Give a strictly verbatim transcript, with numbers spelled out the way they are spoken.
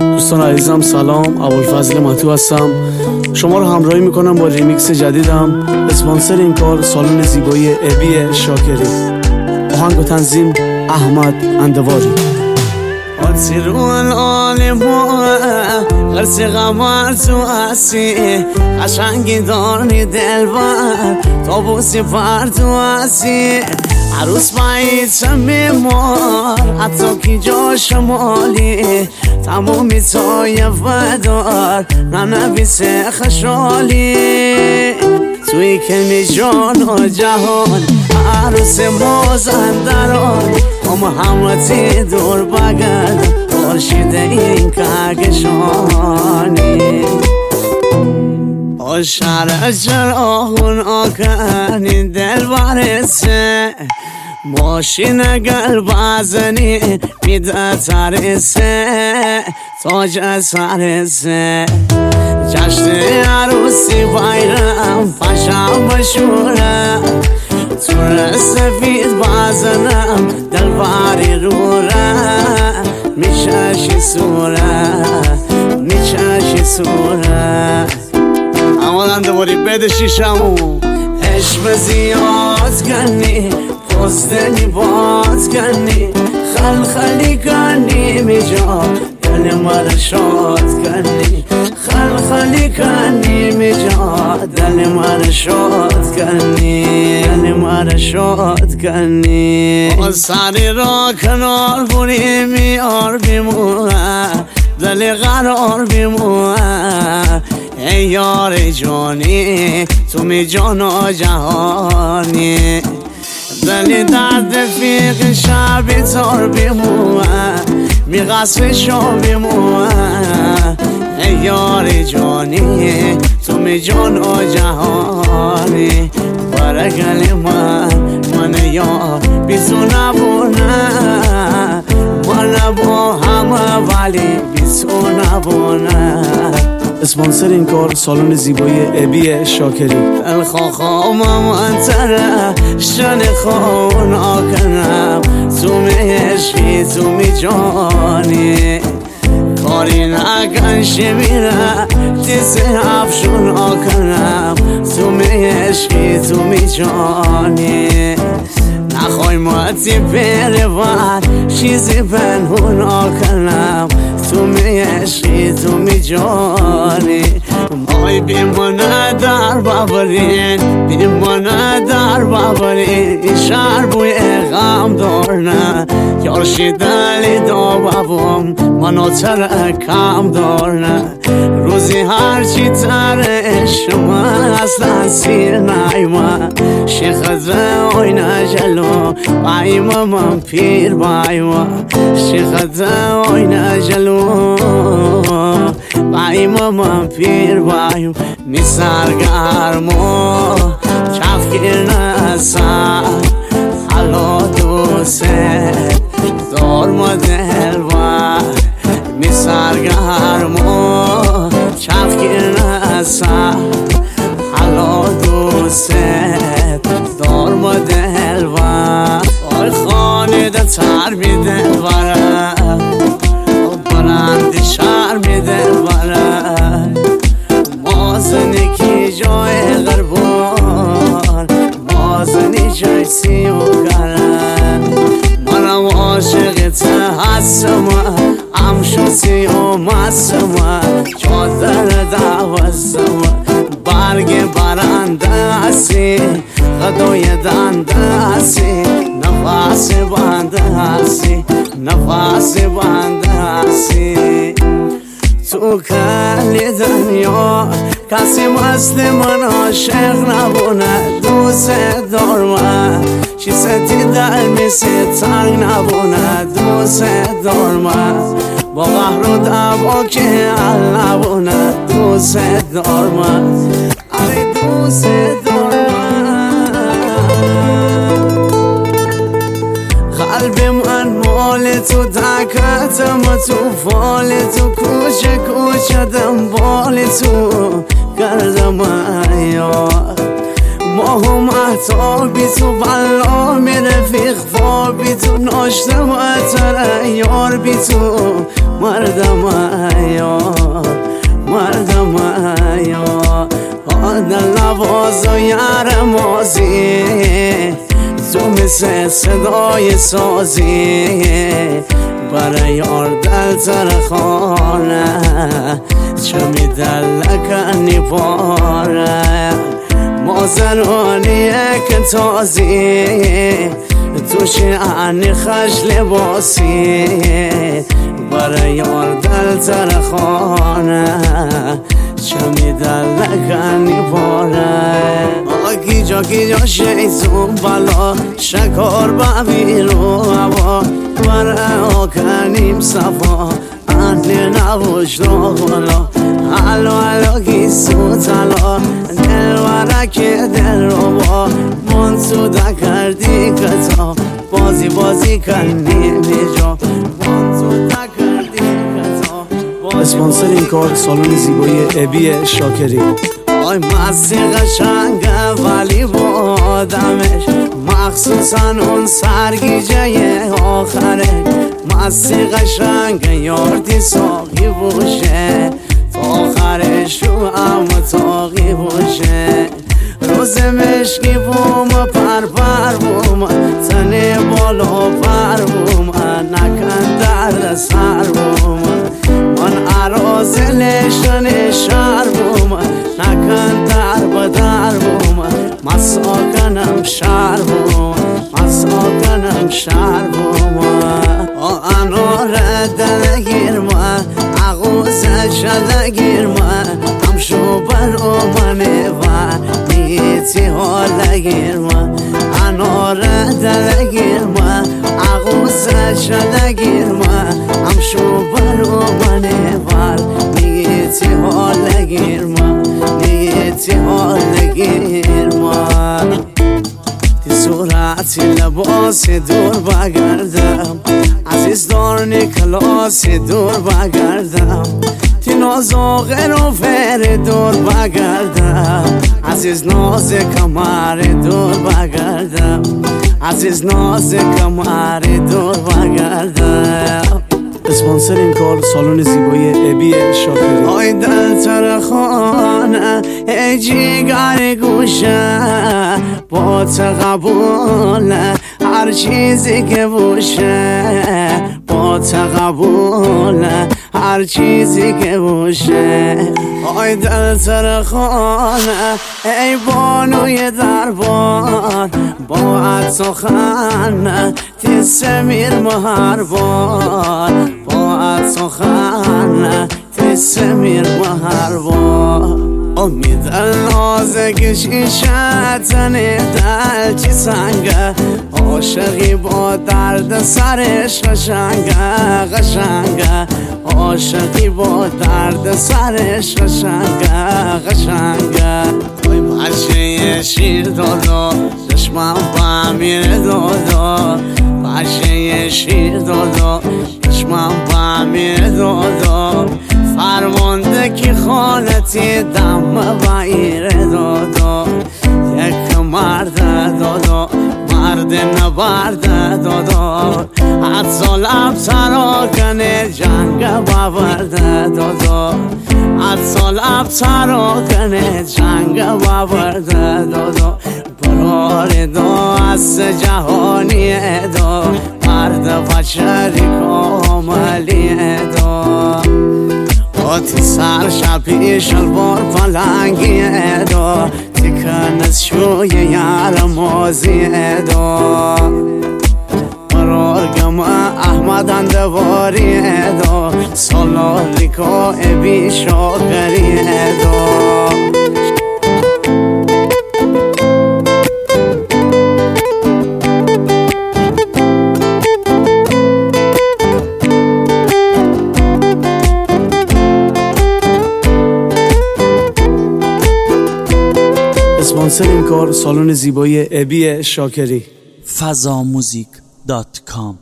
دوستان عزیزم سلام، ابوالفضل مطیع هستم. شما رو همراهی میکنم با ریمیکس جدیدم. اسپانسر این کار سالن زیبایی ابی شاکری. آهنگ و تنظیم احمد اندواری. آتیرون آلمو غرس غمار تو اسی قشنگی دارنی دلبر تابوسی پر تو اسی عروس باید چه مار حتی کی جا شمالی تمومی تای ودار ننویس خشالی توی کلمی جان و جهان عروس مازندران هم همتی دور بگرد خورشید این کهکشانی آشار چراغون آکنی دل برسه ماشین اگر بزنی میده ترسه تاج سرسه جشن عروسی بایرم پشم بشوره تور سفید بزنم دل باری روره میششی سوره میششی سوره اما اندواری بده شیشمو عشق زیاد کنی پستنی باز کنی خل خلی کنی میجا دل مرا شاد کنی خل خلی کنی میجا دل مرا شاد کنی دل مرا شاد کنی سری را کنار بوری میار بیمونه دل قرار بیمونه ای یار جانی تو می جان و جهانی دلی درد فیق شبی تار بیمونه می غصب شو بیمونه ای یار جانی تو می جان و جهانی برگلی من من یار بیزو نبونه من با همه ولی بیزو نبونه. اسپانسر این کار سالن زیبایی ابی شاکری. الخواه من تره شن خون آکنم تو میشی تو می جانی کاری نکن شمیره تیزه افشون آکنم تو میشی تو می جانی نخوای ماتی پیروان چیزی پنهون آکنم تو میشی تو می جانی مای بیمانه در بابرین بیمانه در بابرین شهر بوی غم دارنه یارشی دلی دا بابم منو ترکم دارنه روزی هرچی تره شما اصلا سیر نایما شیخزه اوینا جلو بایما من پیر بایما شیخزه اوینا جلو بایما من پیر بایم می سرگرمو چفگیر نسر حالا دوسته دار ما دلبر می سرگرمو چفگیر نسر حالا دوسته دار ما دلبر آی خانه ده تر می دلبره برندی شهر می دلبره مازنی کی جای غربان مازنی جای سیوگرم منم عاشقت هستم امشو سیوم هستم چادر دوستم برگ برنده هستی غدای دنده هستی نفس بنده هستی نفس بنده هستی تو کلی دنیا کسی مست من عاشق نبونه دوست دارم چیزی در میسی تنگ نبونه دوست دارم با قهر و دعوا که حل نبونه دوست دارم ای دوست دارم قلب من مال تو دکتم تو فال تو کوچه کوچه دنبال تو کردم یار ماه و محتابی تو بلا می رفیق خوابی تو ناشتم اتر یار بی تو مردم صدای سازی برای یار دل ترخانه چه میدلکنی باره مازنونیه که تازی تو شعنی خش لباسی برای یار دل ترخانه چه میدلکنی باره آگی جا گی جا شیطون بلا شکار ببیرو هوا برای آکنیم صفا انه نبوش ناغلا حلو حلو گیسو تلا دل ورک دل رو با منصوده کردی کتا بازی بازی کنی بیجا منصوده کردی کتا اسپانسر این کار سالن زیبایی ابی شاکری. آی مستی قشنگه ولی با آدمش مخصوصا اون سرگیجه آخره مستی قشنگه یاردی ساقی بوشه تا آخرش رو اما تاقی بوشه روز مشکی بوم پر پر بوم تنه بالا پر بوم نکن درد سر بوم من عرازلشن شهر بوم نکن در بدر بوم مساکنم شهر بوم مساکنم شهر بوم آنو رد گیرما عقوز شد گیرما همشو بر اومنه و نیتی حال گیرما آنو رد گیرما عقوز شد گیرما همشو بر اومنه و نیتی حال گیرما نیتی حال گیرما تی صورتی لباسی دور بگردم عزیز دارنی کلاسی دور بگردم تی نازاقه رو فر دور بگردم عزیز ناز کمر دور بگردم عزیز ناز کمر دور بگردم اسپانسر این کار سالن زیبایی ابی شاکری. آی دل ترخانه ای جیگر گوشه با تقبوله هر چیزی که بوشه با تقبوله هر چیزی که بوشه آی دل ترخانه ای بانوی دربار با عد سخن تی سمیر مهربان با عد سخن تی سمیر مهربان امید نازک شیشه تنه دل چی سنگه عاشقی با درد سرش قشنگه قشنگه عاشقی با درد سرش قشنگه قشنگه وای بچه شیر دادا دشمن با میر دادا بچه شیر دادا دشمن با میر دادا فرمانده کی خانتی دم بایر دادا یک مرد دادا مرد نبرد دادا حتی لب سراکنه جنگ باورده دادا حتی لب سراکنه جنگ باورده دادا برار دا از جهانی دا مرد بشری کاملی دا آتی سر شبی شلوار پلنگی دا تکن از شوی یار مازی دا مرارگم احمد اندواری دا سالالی که ابی شاکری دا اسپانسر این کار سالن زیبایی ابی شاکری. فضا موزیک دات کام